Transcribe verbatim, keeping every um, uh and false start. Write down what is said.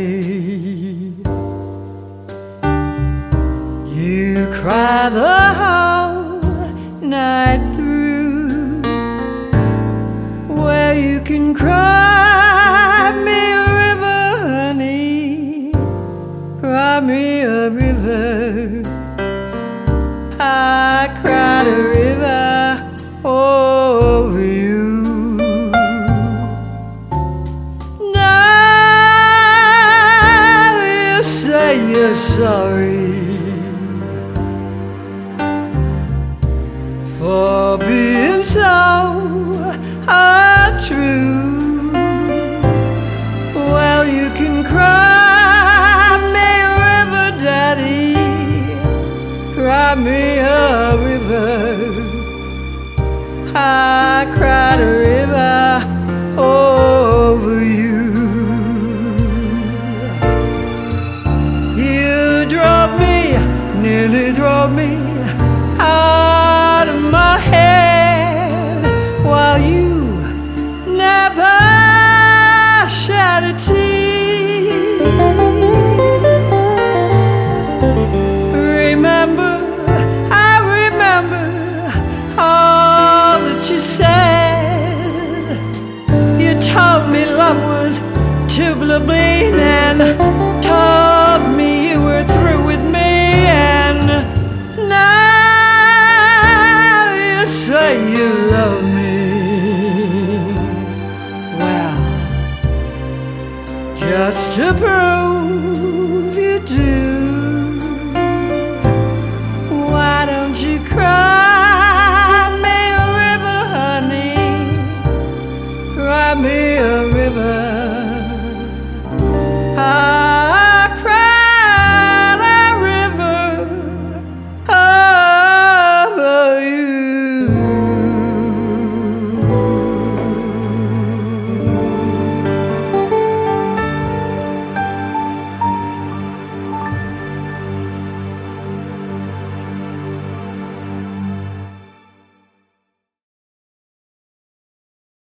You cry the whole night through. Well, you can cry me a river, honey, cry me a river. I cried a river over you. Now you say you're sorry for being so untrue. Well, you can cry me a river, Daddy, cry me a river. I cried a river over you. You drove me, nearly drove me out of my head, while you never shed a tear. Remember, I remember all that you said. You told me love was tubular and told me you were through with me, and now you say you love me. Well, just to prove you do, why don't you cry me a river, honey, cry me a river.